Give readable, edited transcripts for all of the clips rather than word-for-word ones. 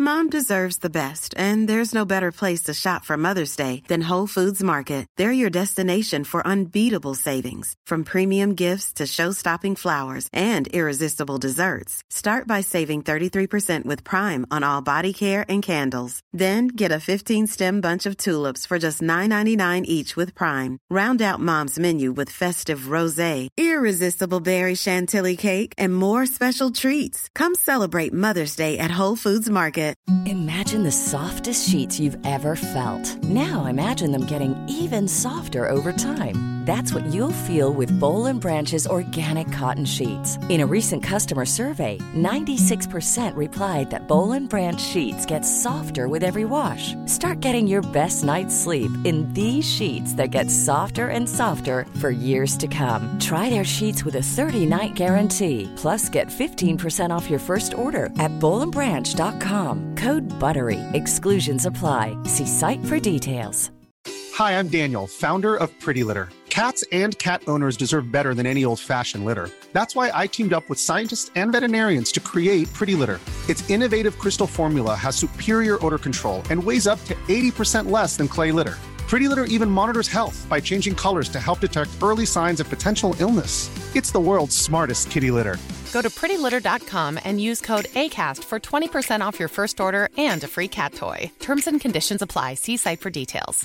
Mom deserves the best, and there's no better place to shop for Mother's Day than Whole Foods Market. They're your destination for unbeatable savings, from premium gifts to show-stopping flowers and irresistible desserts. Start by saving 33% with Prime on all body care and candles. Then get a 15-stem bunch of tulips for just $9.99 each with Prime. Round out Mom's menu with festive rosé, irresistible berry chantilly cake, and more special treats. Come celebrate Mother's Day at Whole Foods Market. Imagine the softest sheets you've ever felt. Now imagine them getting even softer over time. That's what you'll feel with Boll & Branch's organic cotton sheets. In a recent customer survey, 96% replied that Boll & Branch sheets get softer with every wash. Start getting your best night's sleep in these sheets that get softer and softer for years to come. Try their sheets with a 30-night guarantee. Plus, get 15% off your first order at bollandbranch.com. Code BUTTERY. Exclusions apply. See site for details. Hi, I'm Daniel, founder of Pretty Litter. Cats and cat owners deserve better than any old-fashioned litter. That's why I teamed up with scientists and veterinarians to create Pretty Litter. Its innovative crystal formula has superior odor control and weighs up to 80% less than clay litter. Pretty Litter even monitors health by changing colors to help detect early signs of potential illness. It's the world's smartest kitty litter. Go to prettylitter.com and use code ACAST for 20% off your first order and a free cat toy. Terms and conditions apply. See site for details.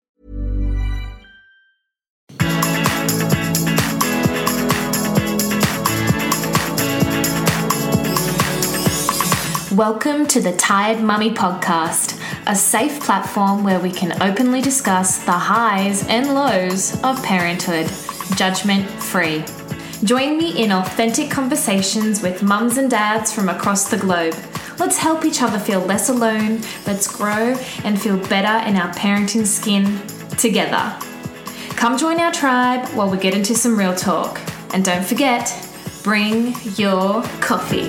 Welcome to the Tired Mummy Podcast, a safe platform where we can openly discuss the highs and lows of parenthood, judgment-free. Join me in authentic conversations with mums and dads from across the globe. Let's help each other feel less alone. Let's grow and feel better in our parenting skin together. Come join our tribe while we get into some real talk. And don't forget, bring your coffee.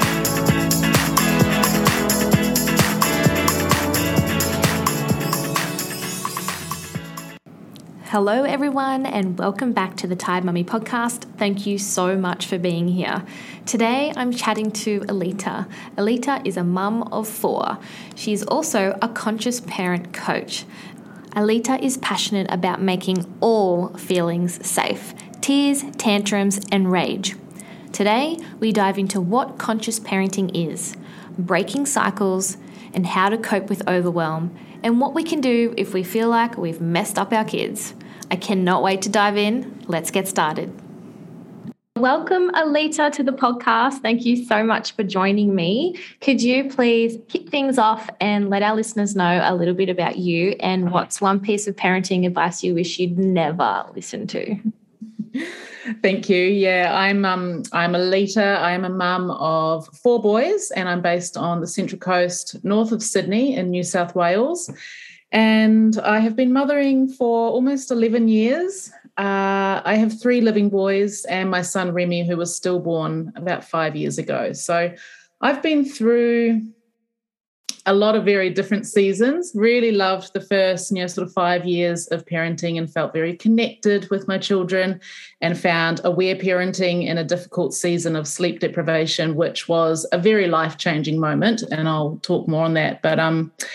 Hello everyone and welcome back to the Tired Mummy Podcast. Thank you so much for being here. Today I'm chatting to Alita. Alita is a mum of 4. She's also a conscious parent coach. Alita is passionate about making all feelings safe: tears, tantrums, and rage. Today we dive into what conscious parenting is, breaking cycles, and how to cope with overwhelm, and what we can do if we feel like we've messed up our kids. I cannot wait to dive in. Let's get started. Welcome, Alita, to the podcast. Thank you so much for joining me. Could you please kick things off and let our listeners know a little bit about you and what's one piece of parenting advice you wish you'd never listened to? Thank you. Yeah, I'm Alita. I am a mum of 4 boys, and I'm based on the Central Coast, north of Sydney in New South Wales. And I have been mothering for almost 11 years. I have 3 living boys and my son Remy, who was stillborn about 5 years ago. So I've been through a lot of very different seasons. Really loved the first, sort of 5 years of parenting and felt very connected with my children, and found aware parenting in a difficult season of sleep deprivation, which was a very life-changing moment. And I'll talk more on that. But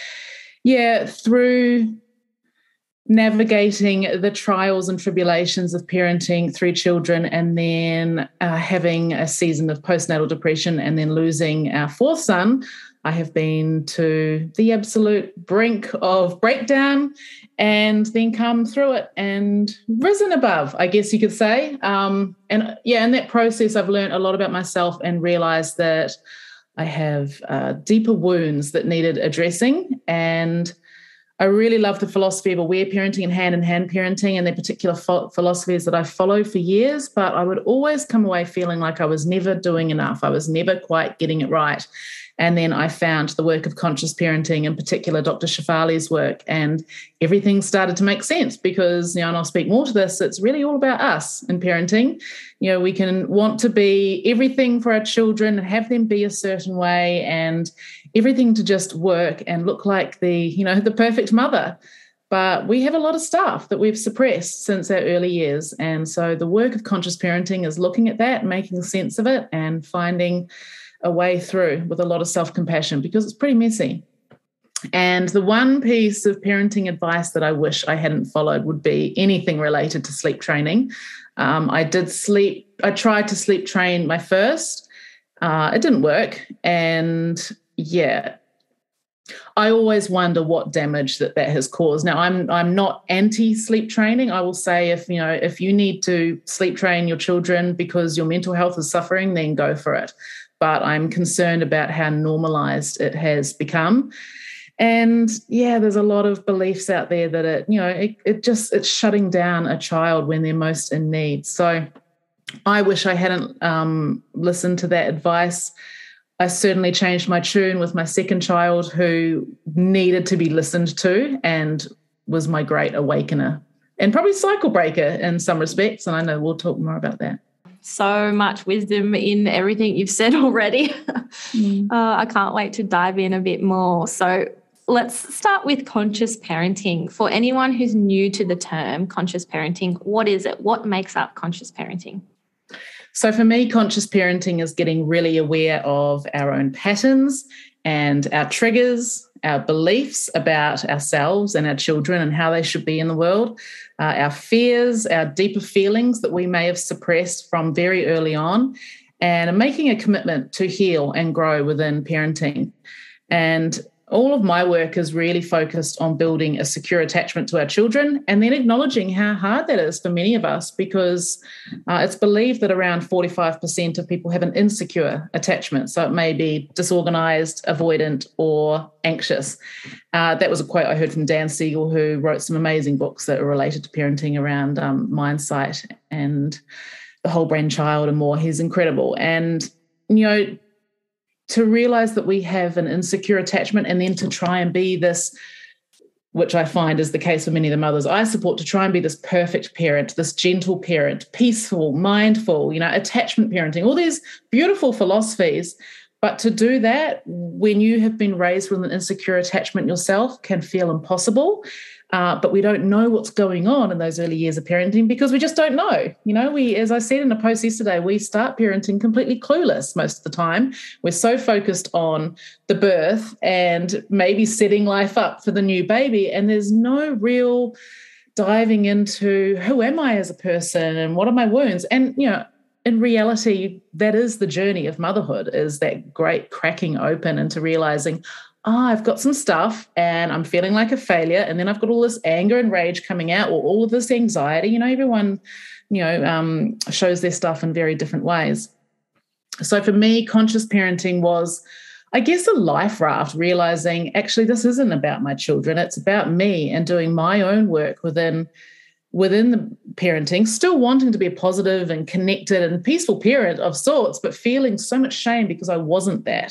through navigating the trials and tribulations of parenting 3 children, and then having a season of postnatal depression, and then losing our 4th son, I have been to the absolute brink of breakdown and then come through it and risen above, I guess you could say. In that process, I've learned a lot about myself and realized that I have deeper wounds that needed addressing. And I really love the philosophy of aware parenting and hand-in-hand parenting, and their particular philosophies that I followed for years, but I would always come away feeling like I was never doing enough. I was never quite getting it right. And then I found the work of conscious parenting, in particular Dr. Shefali's work, and everything started to make sense because, and I'll speak more to this, it's really all about us in parenting. We can want to be everything for our children and have them be a certain way and everything to just work and look like the perfect mother. But we have a lot of stuff that we've suppressed since our early years. And so the work of conscious parenting is looking at that, making sense of it, and finding a way through with a lot of self-compassion because it's pretty messy. And the one piece of parenting advice that I wish I hadn't followed would be anything related to sleep training. I tried to sleep train my first. It didn't work. And yeah, I always wonder what damage that has caused. Now, I'm not anti-sleep training. I will say if you need to sleep train your children because your mental health is suffering, then go for it. But I'm concerned about how normalized it has become. And yeah, there's a lot of beliefs out there that it's shutting down a child when they're most in need. So I wish I hadn't listened to that advice. I certainly changed my tune with my second child, who needed to be listened to and was my great awakener and probably cycle breaker in some respects. And I know we'll talk more about that. So much wisdom in everything you've said already. I can't wait to dive in a bit more. So let's start with conscious parenting. For anyone who's new to the term conscious parenting, what is it? What makes up conscious parenting? So for me, conscious parenting is getting really aware of our own patterns and our triggers, our beliefs about ourselves and our children and how they should be in the world, our fears, our deeper feelings that we may have suppressed from very early on, and making a commitment to heal and grow within parenting. And all of my work is really focused on building a secure attachment to our children and then acknowledging how hard that is for many of us, because it's believed that around 45% of people have an insecure attachment. So it may be disorganized, avoidant, or anxious. That was a quote I heard from Dan Siegel, who wrote some amazing books that are related to parenting around mindset and the whole brain child and more. He's incredible. And, to realize that we have an insecure attachment and then to try and be this, which I find is the case for many of the mothers I support, to try and be this perfect parent, this gentle parent, peaceful, mindful, attachment parenting, all these beautiful philosophies. But to do that when you have been raised with an insecure attachment yourself can feel impossible. But we don't know what's going on in those early years of parenting because we just don't know. We, as I said in a post yesterday, we start parenting completely clueless most of the time. We're so focused on the birth and maybe setting life up for the new baby, and there's no real diving into who am I as a person and what are my wounds. And, in reality, that is the journey of motherhood, is that great cracking open into realizing, I've got some stuff and I'm feeling like a failure. And then I've got all this anger and rage coming out, or all of this anxiety. Everyone, shows their stuff in very different ways. So for me, conscious parenting was, I guess, a life raft, realizing actually this isn't about my children. It's about me and doing my own work within the parenting, still wanting to be a positive and connected and peaceful parent of sorts, but feeling so much shame because I wasn't that.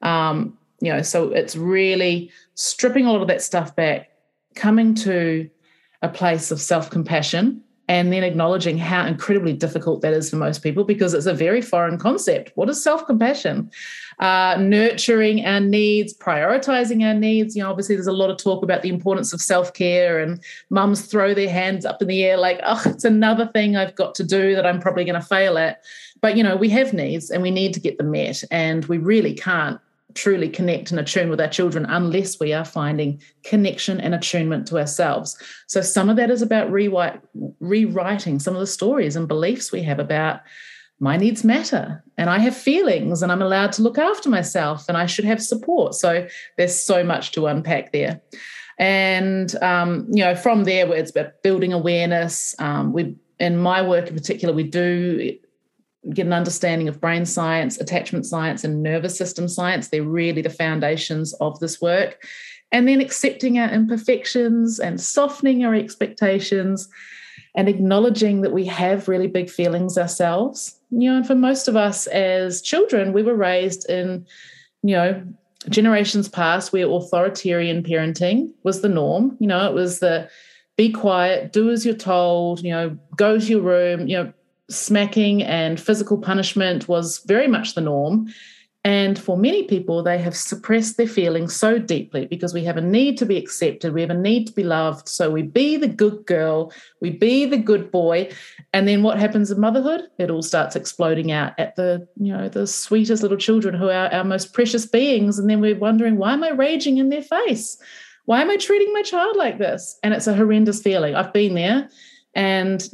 So it's really stripping a lot of that stuff back, coming to a place of self-compassion, and then acknowledging how incredibly difficult that is for most people because it's a very foreign concept. What is self-compassion? Nurturing our needs, prioritizing our needs. Obviously there's a lot of talk about the importance of self-care, and mums throw their hands up in the air like, it's another thing I've got to do that I'm probably going to fail at. But, we have needs and we need to get them met, and we really can't truly connect and attune with our children unless we are finding connection and attunement to ourselves. So some of that is about rewriting some of the stories and beliefs we have about my needs matter and I have feelings and I'm allowed to look after myself and I should have support. So there's so much to unpack there. And, from there, it's about building awareness. In my work in particular, we do get an understanding of brain science, attachment science, and nervous system science. They're really the foundations of this work. And then accepting our imperfections and softening our expectations and acknowledging that we have really big feelings ourselves. And for most of us as children, we were raised in, generations past where authoritarian parenting was the norm. It was the be quiet, do as you're told, go to your room, smacking and physical punishment was very much the norm. And for many people, they have suppressed their feelings so deeply because we have a need to be accepted. We have a need to be loved. So we be the good girl, we be the good boy. And then what happens in motherhood? It all starts exploding out at the sweetest little children who are our most precious beings. And then we're wondering, why am I raging in their face? Why am I treating my child like this? And it's a horrendous feeling. I've been there. And,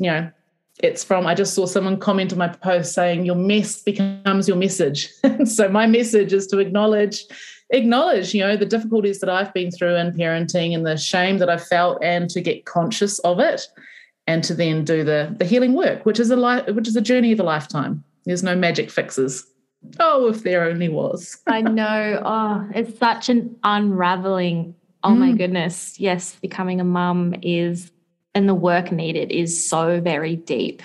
I just saw someone comment on my post saying your mess becomes your message. So my message is to acknowledge, the difficulties that I've been through in parenting and the shame that I've felt, and to get conscious of it, and to then do the healing work, which is a journey of a lifetime. There's no magic fixes. Oh, if there only was. I know. Oh, it's such an unraveling. Oh my goodness. Yes, becoming a mum and the work needed is so very deep.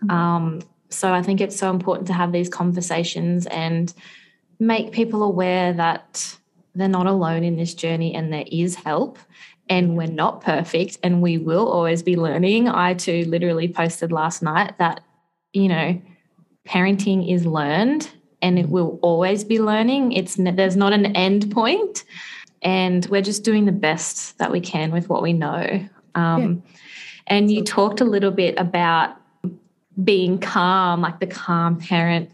So I think it's so important to have these conversations and make people aware that they're not alone in this journey, and there is help, and we're not perfect, and we will always be learning. I too literally posted last night that, parenting is learned, and it will always be learning. There's not an end point, and we're just doing the best that we can with what we know. And you talked a little bit about being calm, like the calm parent,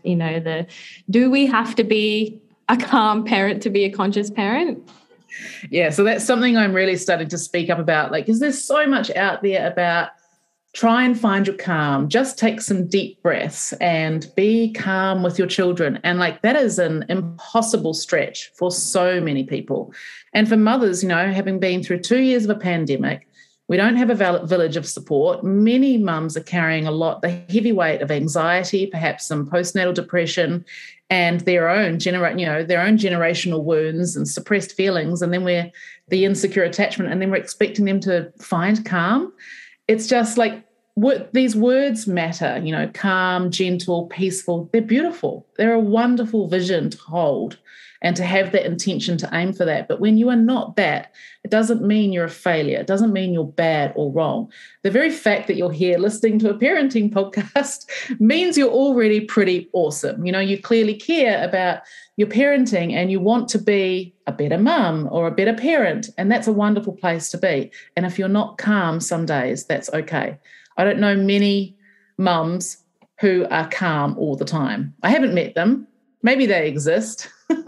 do we have to be a calm parent to be a conscious parent? Yeah, so that's something I'm really starting to speak up about, because there's so much out there about try and find your calm. Just take some deep breaths and be calm with your children. And that is an impossible stretch for so many people. And for mothers, having been through 2 years of a pandemic, we don't have a village of support. Many mums are carrying the heavy weight of anxiety, perhaps some postnatal depression, and their own generational wounds and suppressed feelings. And then we're the insecure attachment, and then we're expecting them to find calm. It's just these words matter, calm, gentle, peaceful. They're beautiful. They're a wonderful vision to hold and to have that intention to aim for that. But when you are not that, it doesn't mean you're a failure. It doesn't mean you're bad or wrong. The very fact that you're here listening to a parenting podcast means you're already pretty awesome. You clearly care about your parenting and you want to be a better mum or a better parent, and that's a wonderful place to be. And if you're not calm some days, that's okay. I don't know many mums who are calm all the time. I haven't met them. Maybe they exist.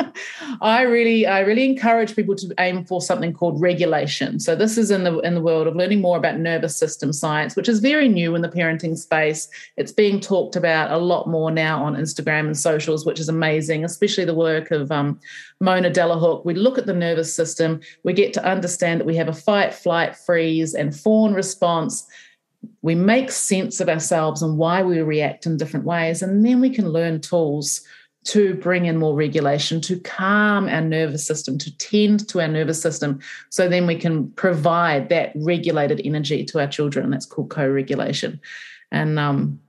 I really encourage people to aim for something called regulation. So this is in the world of learning more about nervous system science, which is very new in the parenting space. It's being talked about a lot more now on Instagram and socials, which is amazing, especially the work of Mona Delahooke. We look at the nervous system. We get to understand that we have a fight, flight, freeze, and fawn response. We make sense of ourselves and why we react in different ways, and then we can learn tools to bring in more regulation, to calm our nervous system, to tend to our nervous system, so then we can provide that regulated energy to our children. And that's called co-regulation. And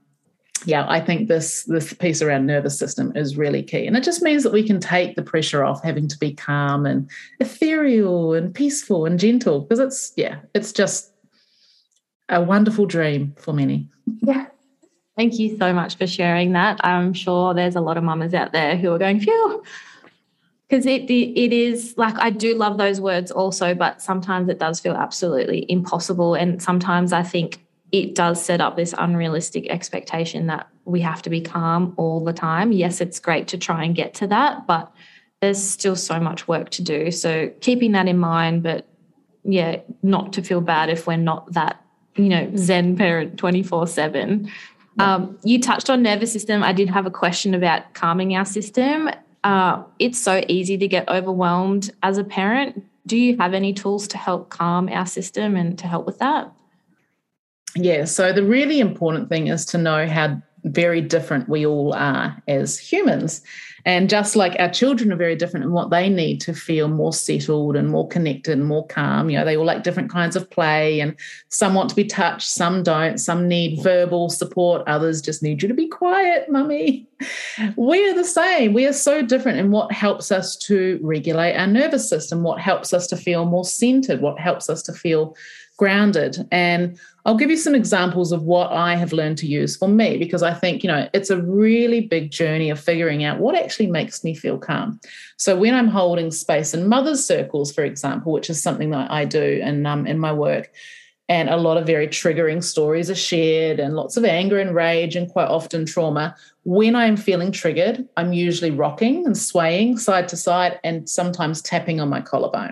I think this piece around nervous system is really key. And it just means that we can take the pressure off having to be calm and ethereal and peaceful and gentle, because it's just a wonderful dream for many. Yeah. Thank you so much for sharing that. I'm sure there's a lot of mamas out there who are going, phew, because it is I do love those words also, but sometimes it does feel absolutely impossible. And sometimes I think it does set up this unrealistic expectation that we have to be calm all the time. Yes, it's great to try and get to that, but there's still so much work to do. So keeping that in mind, but not to feel bad if we're not that, Zen parent 24/7. You touched on nervous system. I did have a question about calming our system. It's so easy to get overwhelmed as a parent. Do you have any tools to help calm our system and to help with that? Yeah, so the really important thing is to know how very different we all are as humans. And just like our children are very different in what they need to feel more settled and more connected and more calm. They all like different kinds of play, and some want to be touched, some don't. Some need verbal support, others just need you to be quiet, mummy. We're the same. We are so different in what helps us to regulate our nervous system, what helps us to feel more centered, what helps us to feel grounded. And I'll give you some examples of what I have learned to use for me, because I think, it's a really big journey of figuring out what actually makes me feel calm. So when I'm holding space in mother's circles, for example, which is something that I do in my work, and a lot of very triggering stories are shared and lots of anger and rage and quite often trauma. When I'm feeling triggered, I'm usually rocking and swaying side to side and sometimes tapping on my collarbone.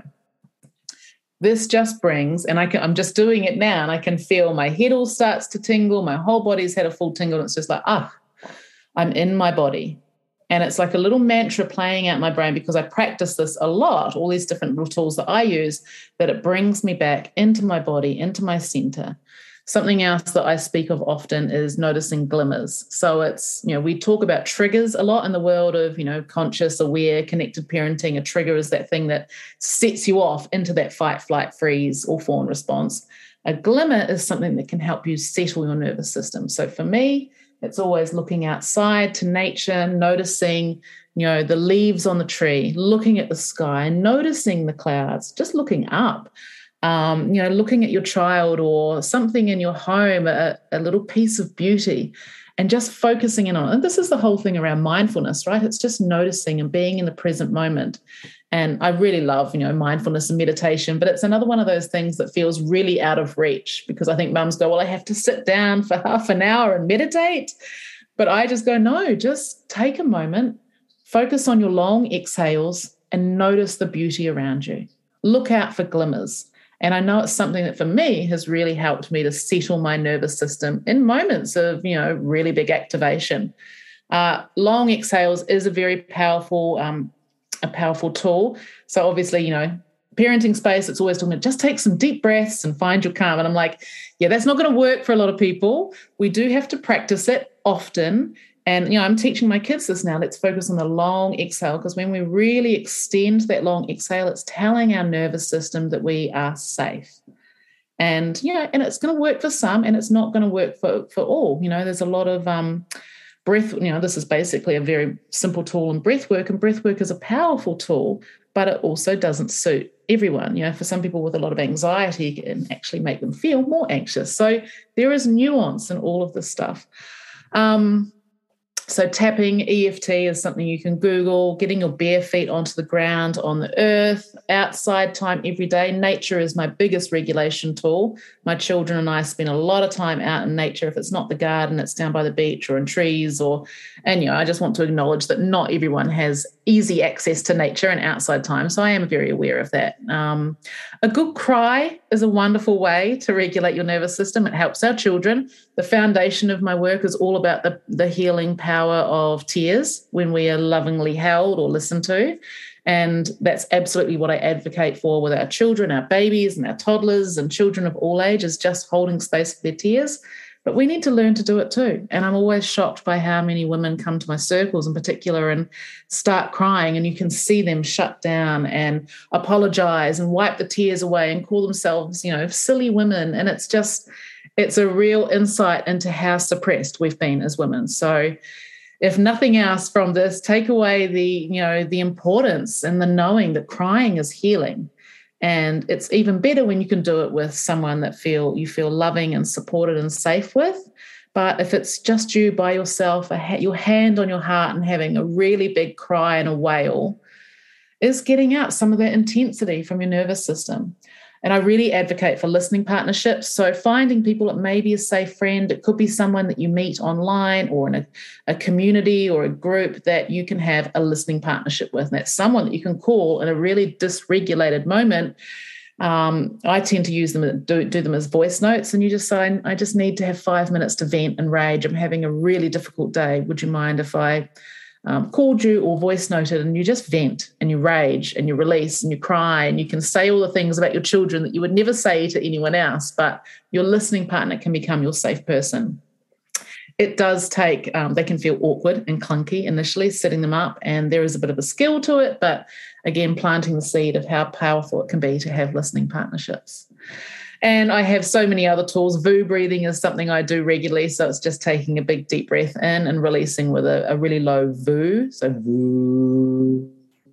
This just brings, and I'm just doing it now, and I can feel my head all starts to tingle, my whole body's had a full tingle, and it's just like, I'm in my body. And it's like a little mantra playing out in my brain, because I practice this a lot, all these different little tools that I use, that it brings me back into my body, into my center. Something else that I speak of often is noticing glimmers. So it's, we talk about triggers a lot in the world of, conscious, aware, connected parenting. A trigger is that thing that sets you off into that fight, flight, freeze, or fawn response. A glimmer is something that can help you settle your nervous system. So for me, it's always looking outside to nature, noticing, the leaves on the tree, looking at the sky, noticing the clouds, just looking up. Looking at your child or something in your home, a little piece of beauty, and just focusing in on it. And this is the whole thing around mindfulness, right? It's just noticing and being in the present moment. And I really love, mindfulness and meditation, but it's another one of those things that feels really out of reach, because I think mums go, well, I have to sit down for half an hour and meditate. But I just go, no, just take a moment, focus on your long exhales and notice the beauty around you. Look out for glimmers. And I know it's something that for me has really helped me to settle my nervous system in moments of, really big activation. Long exhales is a very powerful tool. So obviously, parenting space, it's always talking about just take some deep breaths and find your calm. And I'm like, yeah, that's not going to work for a lot of people. We do have to practice it often. And, I'm teaching my kids this now. Let's focus on the long exhale, because when we really extend that long exhale, it's telling our nervous system that we are safe. And, and it's going to work for some and it's not going to work for all. There's a lot of breath. This is basically a very simple tool in breath work, and breath work is a powerful tool, but it also doesn't suit everyone. For some people with a lot of anxiety, it can actually make them feel more anxious. So there is nuance in all of this stuff. So tapping, EFT is something you can Google, getting your bare feet onto the ground, on the earth, outside time every day. Nature is my biggest regulation tool. My children and I spend a lot of time out in nature. If it's not the garden, it's down by the beach or in trees and I just want to acknowledge that not everyone has easy access to nature and outside time. So I am very aware of that. A good cry is a wonderful way to regulate your nervous system. It helps our children. The foundation of my work is all about the healing power of tears when we are lovingly held or listened to. And that's absolutely what I advocate for with our children, our babies and our toddlers and children of all ages, just holding space for their tears. But we need to learn to do it too. And I'm always shocked by how many women come to my circles in particular and start crying, and you can see them shut down and apologize and wipe the tears away and call themselves, silly women. And it's a real insight into how suppressed we've been as women. So if nothing else from this, take away the importance and the knowing that crying is healing. And it's even better when you can do it with someone that you feel loving and supported and safe with. But if it's just you by yourself, your hand on your heart and having a really big cry and a wail is getting out some of that intensity from your nervous system. And I really advocate for listening partnerships. So finding people that may be a safe friend, it could be someone that you meet online or in a community or a group that you can have a listening partnership with. And that's someone that you can call in a really dysregulated moment. I tend to use them, do them as voice notes, and you just say, I just need to have 5 minutes to vent and rage. I'm having a really difficult day. Would you mind if I called you or voice noted, and you just vent and you rage and you release and you cry, and you can say all the things about your children that you would never say to anyone else, but your listening partner can become your safe person. It does take, they can feel awkward and clunky initially, setting them up, and there is a bit of a skill to it, but again, planting the seed of how powerful it can be to have listening partnerships. And I have so many other tools. VU breathing is something I do regularly. So it's just taking a big deep breath in and releasing with a really low VU. So VU.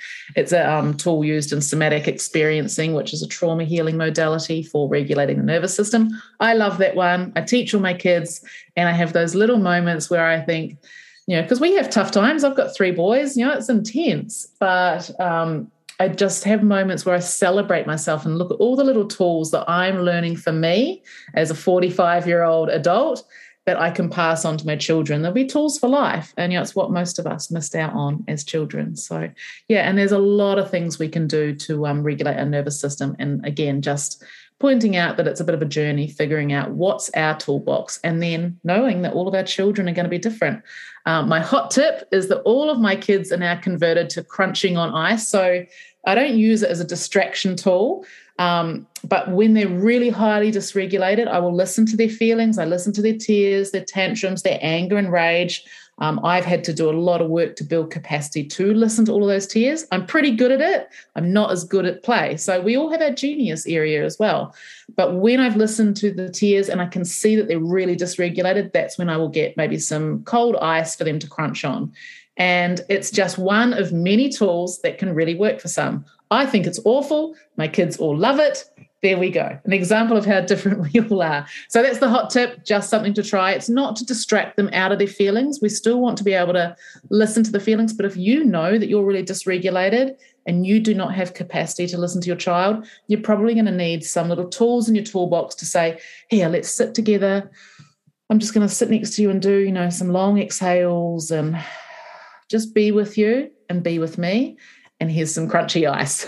It's a tool used in somatic experiencing, which is a trauma healing modality for regulating the nervous system. I love that one. I teach all my kids, and I have those little moments where I think, because we have tough times. I've got 3 boys, it's intense, but I just have moments where I celebrate myself and look at all the little tools that I'm learning for me as a 45-year-old adult that I can pass on to my children. There'll be tools for life. And it's what most of us missed out on as children. So, and there's a lot of things we can do to regulate our nervous system. And again, just pointing out that it's a bit of a journey, figuring out what's our toolbox, and then knowing that all of our children are going to be different. My hot tip is that all of my kids are now converted to crunching on ice. So I don't use it as a distraction tool. But when they're really highly dysregulated, I will listen to their feelings. I listen to their tears, their tantrums, their anger and rage. I've had to do a lot of work to build capacity to listen to all of those tears. I'm pretty good at it. I'm not as good at play. So we all have our genius area as well. But when I've listened to the tears and I can see that they're really dysregulated, that's when I will get maybe some cold ice for them to crunch on. And it's just one of many tools that can really work for some. I think it's awful. My kids all love it. There we go. An example of how different we all are. So that's the hot tip, just something to try. It's not to distract them out of their feelings. We still want to be able to listen to the feelings. But if you know that you're really dysregulated and you do not have capacity to listen to your child, you're probably going to need some little tools in your toolbox to say, here, let's sit together. I'm just going to sit next to you and do, some long exhales and just be with you and be with me. And here's some crunchy ice.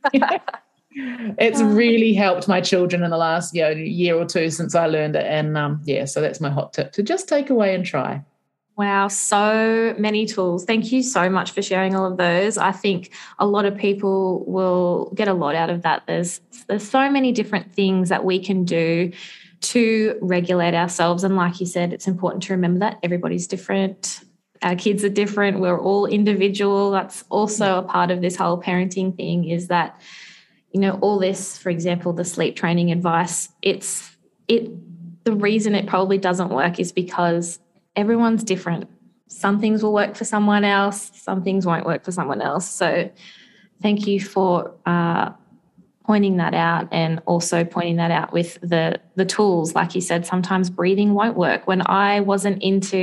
It's really helped my children in the last year or two since I learned it. And so that's my hot tip, to just take away and try. Wow, so many tools. Thank you so much for sharing all of those. I think a lot of people will get a lot out of that. There's so many different things that we can do to regulate ourselves. And like you said, it's important to remember that everybody's different. Our kids are different. We're all individual. That's also a part of this whole parenting thing, is that, all this, for example, the sleep training advice, the reason it probably doesn't work is because everyone's different. Some things will work for someone else. Some things won't work for someone else. So thank you for pointing that out, and also pointing that out with the tools. Like you said, sometimes breathing won't work. When I wasn't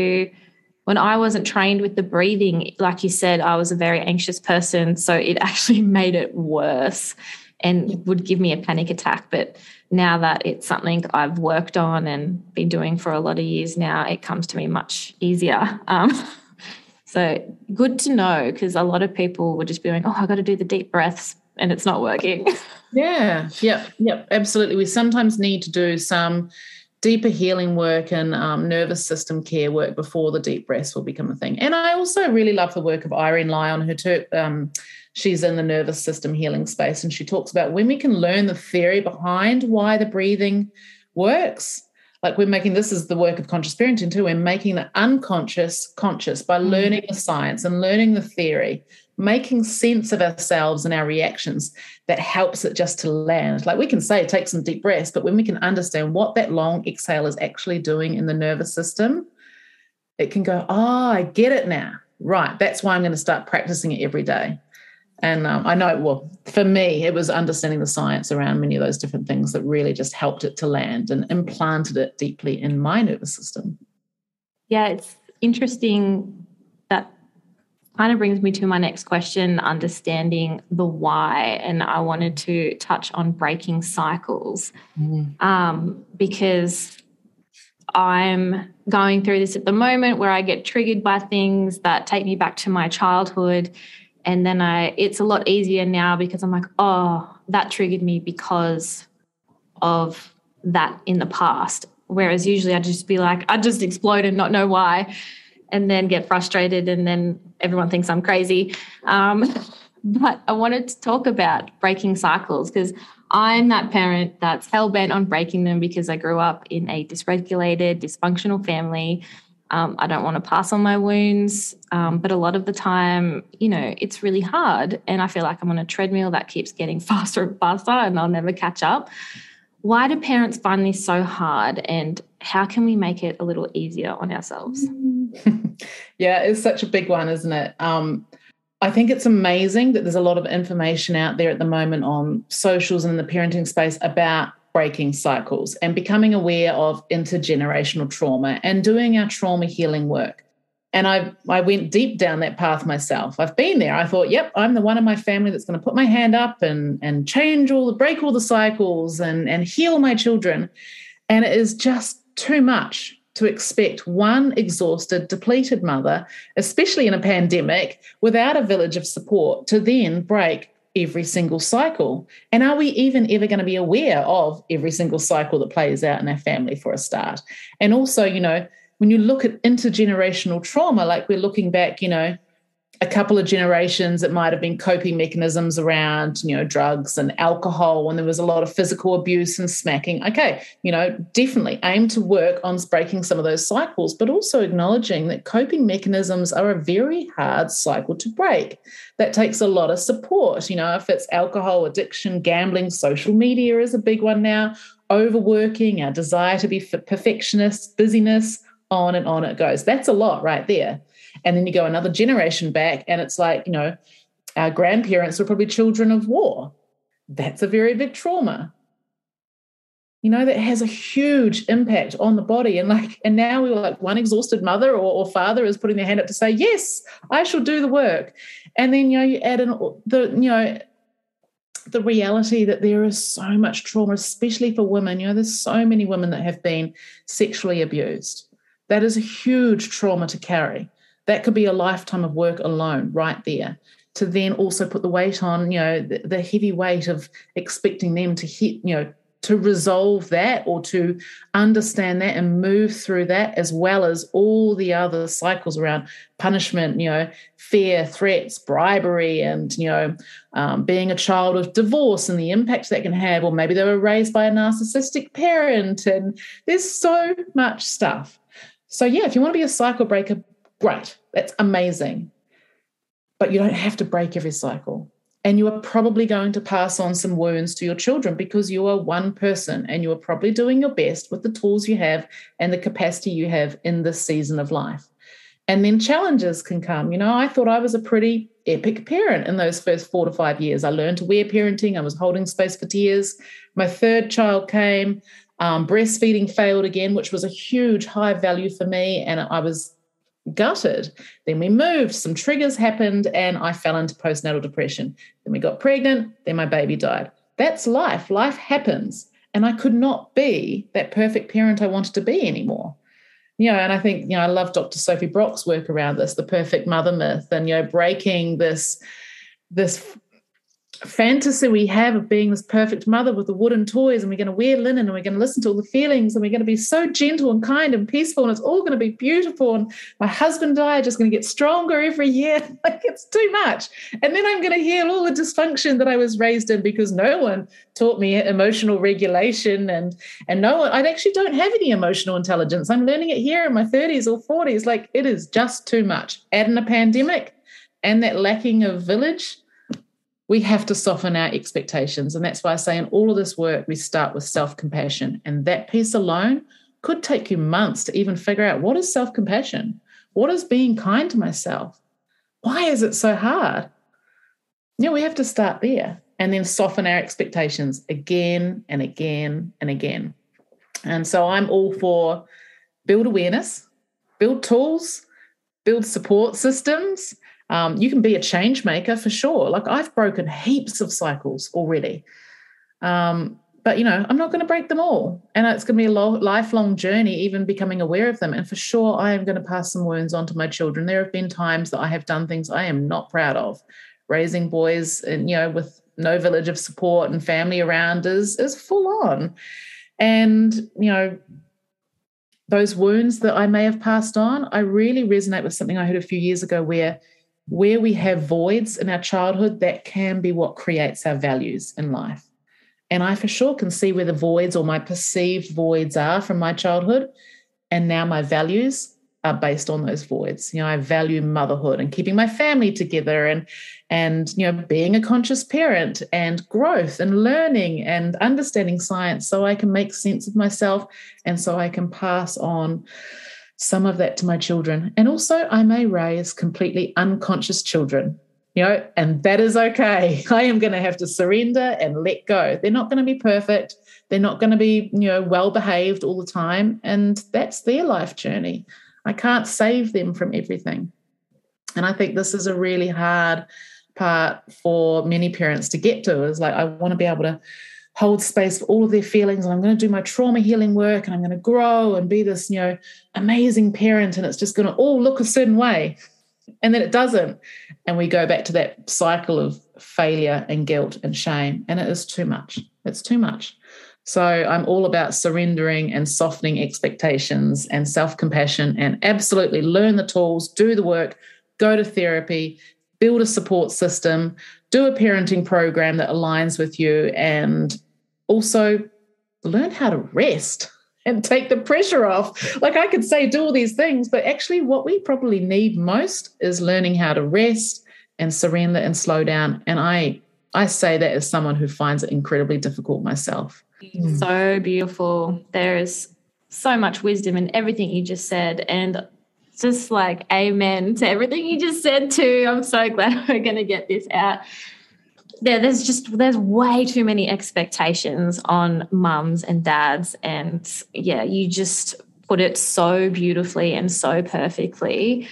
trained with the breathing, like you said, I was a very anxious person, so it actually made it worse and would give me a panic attack. But now that it's something I've worked on and been doing for a lot of years now, it comes to me much easier. So good to know, because a lot of people would just be going, I've got to do the deep breaths, and it's not working. Yeah, absolutely. We sometimes need to do some deeper healing work and nervous system care work before the deep breaths will become a thing. And I also really love the work of Irene Lyon. She's in the nervous system healing space, and she talks about when we can learn the theory behind why the breathing works. Like this is the work of conscious parenting too. We're making the unconscious conscious by learning the science and learning the theory, making sense of ourselves and our reactions. That helps it just to land. Like we can say, take some deep breaths, but when we can understand what that long exhale is actually doing in the nervous system, it can go, I get it now. Right, that's why I'm going to start practicing it every day. And I know, for me, it was understanding the science around many of those different things that really just helped it to land and implanted it deeply in my nervous system. Yeah, it's interesting. That kind of brings me to my next question, understanding the why. And I wanted to touch on breaking cycles because I'm going through this at the moment where I get triggered by things that take me back to my childhood. And then it's a lot easier now because I'm like, that triggered me because of that in the past. Whereas usually I'd just be like, I'd just explode and not know why, and then get frustrated, and then everyone thinks I'm crazy. But I wanted to talk about breaking cycles because I'm that parent that's hell-bent on breaking them because I grew up in a dysregulated, dysfunctional family. I don't want to pass on my wounds, but a lot of the time, it's really hard, and I feel like I'm on a treadmill that keeps getting faster and faster, and I'll never catch up. Why do parents find this so hard, and how can we make it a little easier on ourselves? Yeah, it's such a big one, isn't it? I think it's amazing that there's a lot of information out there at the moment on socials and in the parenting space about breaking cycles and becoming aware of intergenerational trauma and doing our trauma healing work. And I went deep down that path myself. I've been there. I thought, yep, I'm the one in my family that's going to put my hand up and break all the cycles and heal my children. And it is just too much to expect one exhausted, depleted mother, especially in a pandemic, without a village of support, to then break every single cycle. And are we even ever going to be aware of every single cycle that plays out in our family for a start? And also, when you look at intergenerational trauma, like we're looking back, a couple of generations, it might have been coping mechanisms around, drugs and alcohol, and there was a lot of physical abuse and smacking. Okay, definitely aim to work on breaking some of those cycles, but also acknowledging that coping mechanisms are a very hard cycle to break. That takes a lot of support. If it's alcohol, addiction, gambling, social media is a big one now, overworking, our desire to be perfectionists, busyness, on and on it goes. That's a lot right there. And then you go another generation back and it's like, our grandparents were probably children of war. That's a very big trauma. That has a huge impact on the body. And now we were like one exhausted mother or father is putting their hand up to say, yes, I shall do the work. And then, you add in the reality that there is so much trauma, especially for women. There's so many women that have been sexually abused. That is a huge trauma to carry. That could be a lifetime of work alone right there, to then also put the weight on, the heavy weight of expecting them to hit, to resolve that or to understand that and move through that, as well as all the other cycles around punishment, fear, threats, bribery, and, being a child of divorce and the impact that can have, or maybe they were raised by a narcissistic parent, and there's so much stuff. So, yeah, if you want to be a cycle breaker, great, that's amazing. But you don't have to break every cycle. And you are probably going to pass on some wounds to your children because you are one person and you are probably doing your best with the tools you have and the capacity you have in this season of life. And then challenges can come. I thought I was a pretty epic parent in those first 4 to 5 years. I learned to wear parenting. I was holding space for tears. My third child came. Breastfeeding failed again, which was a huge high value for me, and I was gutted. Then we moved, some triggers happened, and I fell into postnatal depression. Then we got pregnant, then my baby died. That's life. Life happens, and I could not be that perfect parent I wanted to be anymore. And I think, I love Dr. Sophie Brock's work around this, the perfect mother myth, and, breaking this fantasy we have of being this perfect mother with the wooden toys, and we're going to wear linen and we're going to listen to all the feelings and we're going to be so gentle and kind and peaceful and it's all going to be beautiful, and my husband and I are just going to get stronger every year. It's too much. And then I'm going to heal all the dysfunction that I was raised in because no one taught me emotional regulation and no one, I actually don't have any emotional intelligence. I'm learning it here in my 30s or 40s. It is just too much. Add in a pandemic and that lacking of village, we have to soften our expectations. And that's why I say in all of this work, we start with self-compassion. And that piece alone could take you months to even figure out, what is self-compassion? What is being kind to myself? Why is it so hard? We have to start there and then soften our expectations again and again and again. And so I'm all for build awareness, build tools, build support systems. You can be a change maker for sure. I've broken heaps of cycles already. But, I'm not going to break them all. And it's going to be a lifelong journey, even becoming aware of them. And for sure, I am going to pass some wounds on to my children. There have been times that I have done things I am not proud of. Raising boys and, with no village of support and family around is full on. And, those wounds that I may have passed on, I really resonate with something I heard a few years ago where we have voids in our childhood, that can be what creates our values in life. And I for sure can see where the voids or my perceived voids are from my childhood. And now my values are based on those voids. I value motherhood and keeping my family together and being a conscious parent and growth and learning and understanding science so I can make sense of myself and so I can pass on some of that to my children. And also I may raise completely unconscious children and that is okay. I am going to have to surrender and let go. They're not going to be perfect. They're not going to be, well-behaved all the time. And that's their life journey. I can't save them from everything. And I think this is a really hard part for many parents to get to, is like, I want to be able to hold space for all of their feelings, and I'm going to do my trauma healing work, and I'm going to grow and be this, amazing parent, and it's just going to all look a certain way. And then it doesn't. And we go back to that cycle of failure and guilt and shame. And it is too much. It's too much. So I'm all about surrendering and softening expectations and self-compassion, and absolutely learn the tools, do the work, go to therapy, build a support system, do a parenting program that aligns with you, and also learn how to rest and take the pressure off. Like, I could say do all these things, but actually what we probably need most is learning how to rest and surrender and slow down. And I say that as someone who finds it incredibly difficult myself. So beautiful. There is so much wisdom in everything you just said, and just like amen to everything you just said too. I'm so glad we're going to get this out. There's way too many expectations on mums and dads, and you just put it so beautifully and so perfectly.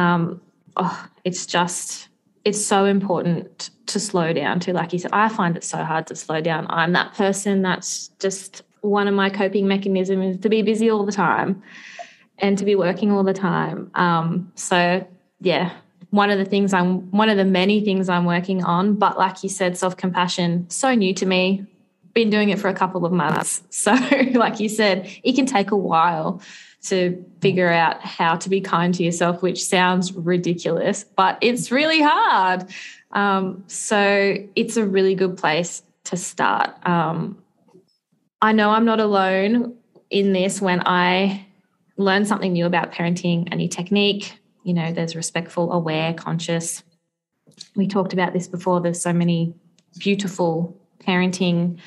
It's so important to slow down too. Like you said, I find it so hard to slow down. I'm that person that's just, one of my coping mechanisms is to be busy all the time and to be working all the time. One of the many things I'm working on, but like you said, self-compassion, so new to me, been doing it for a couple of months. So like you said, it can take a while to figure out how to be kind to yourself, which sounds ridiculous, but it's really hard. So it's a really good place to start. I know I'm not alone in this. When I learn something new about parenting, a new technique, there's respectful, aware, conscious. We talked about this before. There's so many beautiful parenting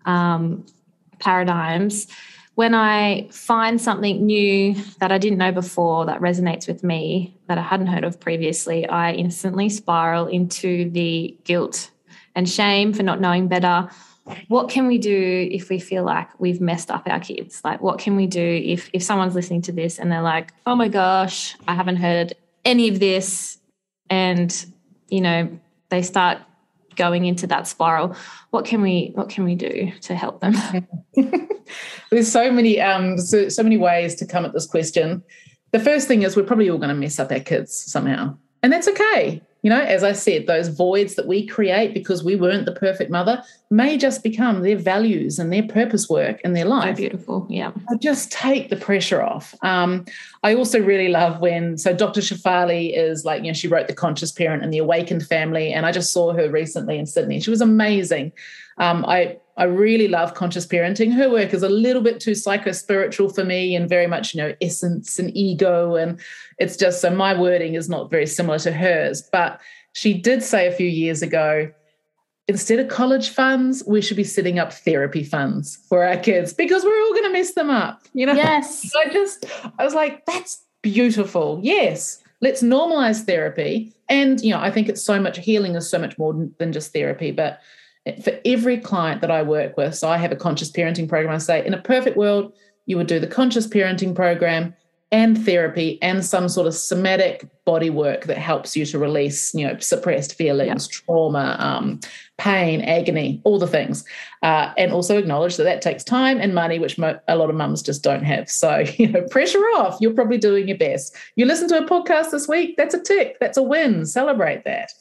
paradigms. When I find something new that I didn't know before that resonates with me, that I hadn't heard of previously, I instantly spiral into the guilt and shame for not knowing better. What can we do if we feel like we've messed up our kids? Like, what can we do if someone's listening to this and they're like, oh my gosh, I haven't heard any of this, and, they start going into that spiral? What can we do to help them? There's so many ways to come at this question. The first thing is, we're probably all going to mess up our kids somehow, and that's okay. As I said, those voids that we create because we weren't the perfect mother may just become their values and their purpose work in their life. So beautiful, yeah. So just take the pressure off. I also really love so Dr. Shefali is like, she wrote The Conscious Parent and The Awakened Family, and I just saw her recently in Sydney. She was amazing. I really love conscious parenting. Her work is a little bit too psycho-spiritual for me, and very much, essence and ego. And it's just, so my wording is not very similar to hers. But she did say a few years ago, instead of college funds, we should be setting up therapy funds for our kids, because we're all going to mess them up, Yes. I was like, that's beautiful. Yes. Let's normalize therapy. And, I think healing is so much more than just therapy. But for every client that I work with, so I have a conscious parenting program, I say, in a perfect world, you would do the conscious parenting program and therapy and some sort of somatic body work that helps you to release, suppressed feelings, trauma, pain, agony, all the things. And also acknowledge that takes time and money, which a lot of mums just don't have. So, pressure off. You're probably doing your best. You listen to a podcast this week, that's a tick. That's a win. Celebrate that.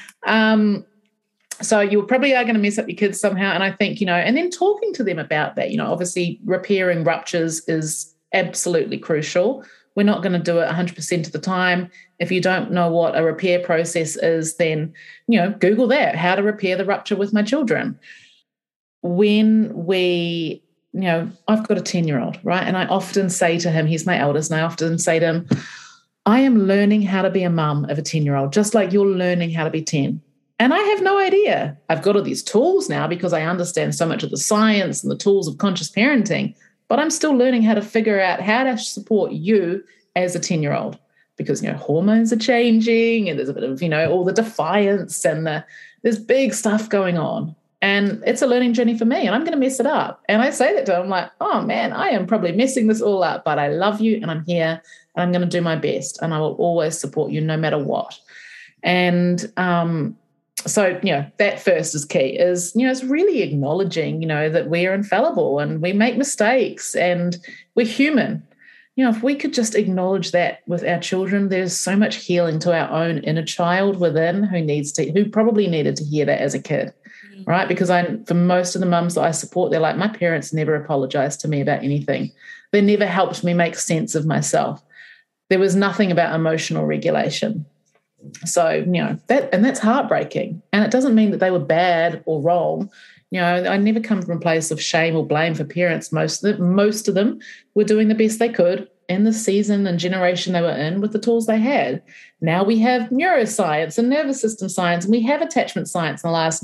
So you probably are going to mess up your kids somehow. And I think, and then talking to them about that, obviously repairing ruptures is absolutely crucial. We're not going to do it 100% of the time. If you don't know what a repair process is, then, Google that, how to repair the rupture with my children. When I've got a 10-year-old, right? And I often say to him, he's my eldest, and I often say to him, I am learning how to be a mum of a 10-year-old, just like you're learning how to be 10. And I have no idea. I've got all these tools now because I understand so much of the science and the tools of conscious parenting, but I'm still learning how to figure out how to support you as a 10-year-old. because, hormones are changing and there's a bit of, all the defiance and there's big stuff going on. And it's a learning journey for me, and I'm going to mess it up. And I say that to him, I'm like, oh man, I am probably messing this all up, but I love you and I'm here and I'm going to do my best and I will always support you no matter what. And so, that first is key is, it's really acknowledging, that we're infallible and we make mistakes and we're human. If we could just acknowledge that with our children, there's so much healing to our own inner child within who probably needed to hear that as a kid, right? Because for most of the mums that I support, they're like, my parents never apologized to me about anything. They never helped me make sense of myself. There was nothing about emotional regulation. So, that's heartbreaking. And it doesn't mean that they were bad or wrong. I never come from a place of shame or blame for parents. Most of them were doing the best they could in the season and generation they were in with the tools they had. Now we have neuroscience and nervous system science, and we have attachment science in the last,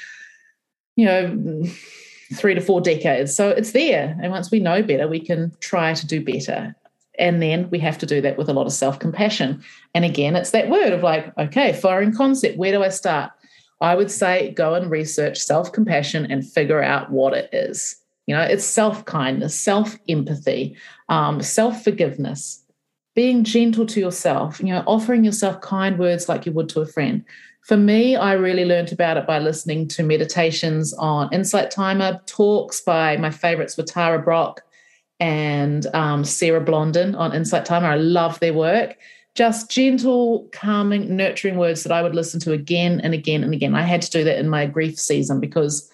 3 to 4 decades. So it's there. And once we know better, we can try to do better. And then we have to do that with a lot of self-compassion. And again, it's that word of like, okay, foreign concept, where do I start? I would say go and research self-compassion and figure out what it is. It's self-kindness, self-empathy, self-forgiveness, being gentle to yourself, offering yourself kind words like you would to a friend. For me, I really learned about it by listening to meditations on Insight Timer, talks by my favorites were Tara Brach and Sarah Blondin on Insight Timer. I love their work. Just gentle, calming, nurturing words that I would listen to again and again and again. I had to do that in my grief season because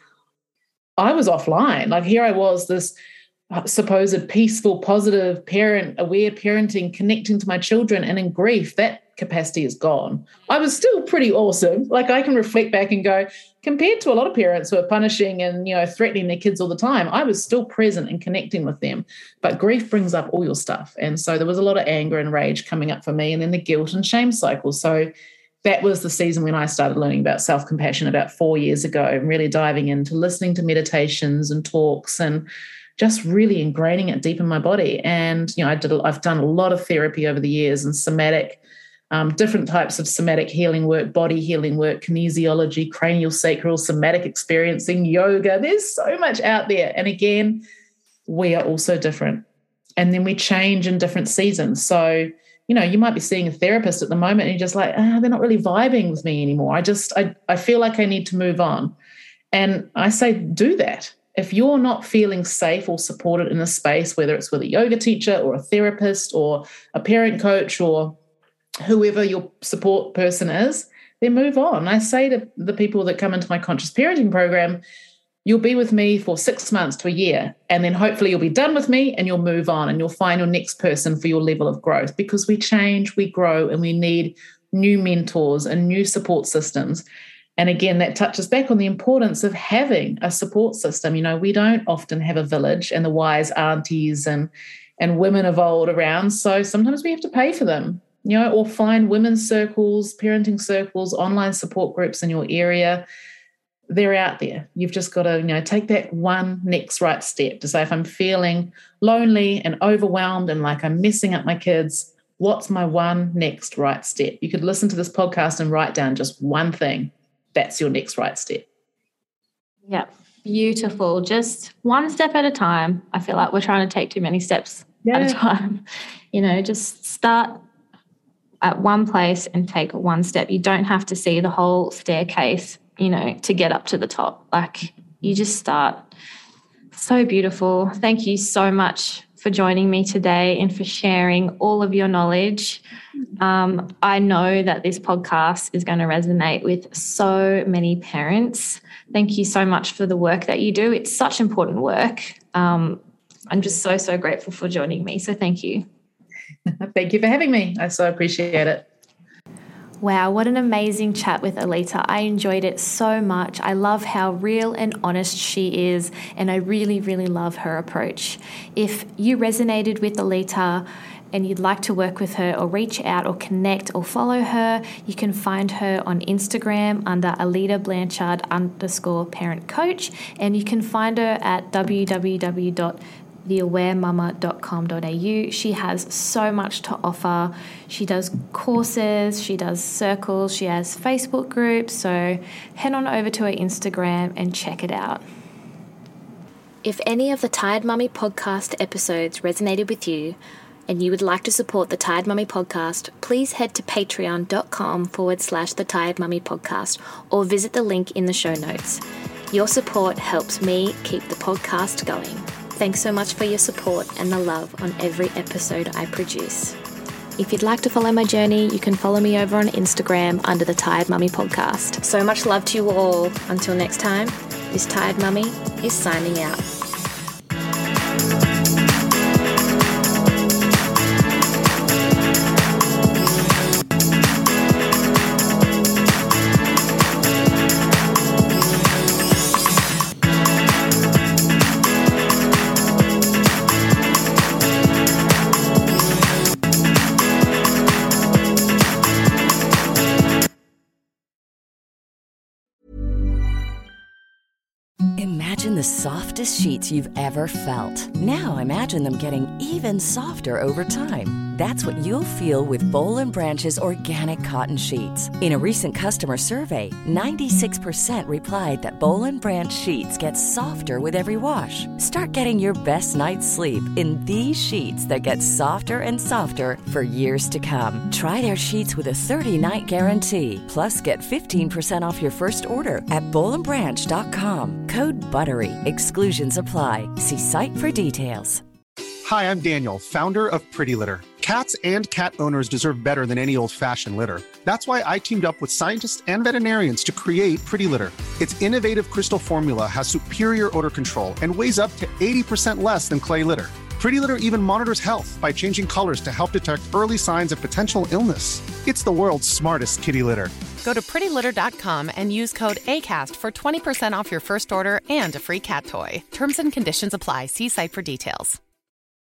I was offline. Like here I was, this supposed peaceful, positive parent, aware parenting, connecting to my children, and in grief, that capacity is gone. I was still pretty awesome. Like I can reflect back and go, compared to a lot of parents who are punishing and, threatening their kids all the time, I was still present and connecting with them. But grief brings up all your stuff. And so there was a lot of anger and rage coming up for me, and then the guilt and shame cycle. So that was the season when I started learning about self-compassion about 4 years ago, and really diving into listening to meditations and talks and just really ingraining it deep in my body. And, I've done a lot of therapy over the years and somatic, different types of somatic healing work, body healing work, kinesiology, cranial sacral, somatic experiencing, yoga. There's so much out there. And again, we are also different. And then we change in different seasons. So, you might be seeing a therapist at the moment and you're just like, they're not really vibing with me anymore. I feel like I need to move on. And I say, do that. If you're not feeling safe or supported in a space, whether it's with a yoga teacher or a therapist or a parent coach or whoever your support person is, then move on. I say to the people that come into my conscious parenting program, you'll be with me for 6 months to a year, and then hopefully you'll be done with me and you'll move on and you'll find your next person for your level of growth, because we change, we grow, and we need new mentors and new support systems. And again, that touches back on the importance of having a support system. We don't often have a village and the wise aunties and women of old around. So sometimes we have to pay for them, or find women's circles, parenting circles, online support groups in your area. They're out there. You've just got to, take that one next right step to say, if I'm feeling lonely and overwhelmed and like I'm messing up my kids, what's my one next right step? You could listen to this podcast and write down just one thing. That's your next right step. Yeah, beautiful. Just one step at a time. I feel like we're trying to take too many steps at a time. Just start at one place and take one step. You don't have to see the whole staircase, to get up to the top. Like, you just start. So beautiful. Thank you so much for joining me today and for sharing all of your knowledge. I know that this podcast is going to resonate with so many parents. Thank you so much for the work that you do. It's such important work. I'm just so, so grateful for joining me. So thank you. Thank you for having me. I so appreciate it. Wow, what an amazing chat with Alita. I enjoyed it so much. I love how real and honest she is, and I really, really love her approach. If you resonated with Alita and you'd like to work with her or reach out or connect or follow her, you can find her on Instagram under AlitaBlanchard_parent coach, and you can find her at www.alitaBlanchard.com. theawaremama.com.au. She has so much to offer. She does courses, she does circles, she has Facebook groups, so head on over to her Instagram and check it out. If any of the Tired Mummy podcast episodes resonated with you and you would like to support the Tired Mummy podcast, please head to patreon.com/the Tired Mummy podcast or visit the link in the show notes. Your support helps me keep the podcast going. Thanks so much for your support and the love on every episode I produce. If you'd like to follow my journey, you can follow me over on Instagram under the Tired Mummy podcast. So much love to you all. Until next time, this Tired Mummy is signing out. Imagine the softest sheets you've ever felt. Now imagine them getting even softer over time. That's what you'll feel with Boll & Branch's organic cotton sheets. In a recent customer survey, 96% replied that Boll & Branch sheets get softer with every wash. Start getting your best night's sleep in these sheets that get softer and softer for years to come. Try their sheets with a 30-night guarantee. Plus, get 15% off your first order at bollandbranch.com. Code BUTTERY. Exclusions apply. See site for details. Hi, I'm Daniel, founder of Pretty Litter. Cats and cat owners deserve better than any old-fashioned litter. That's why I teamed up with scientists and veterinarians to create Pretty Litter. Its innovative crystal formula has superior odor control and weighs up to 80% less than clay litter. Pretty Litter even monitors health by changing colors to help detect early signs of potential illness. It's the world's smartest kitty litter. Go to prettylitter.com and use code ACAST for 20% off your first order and a free cat toy. Terms and conditions apply. See site for details.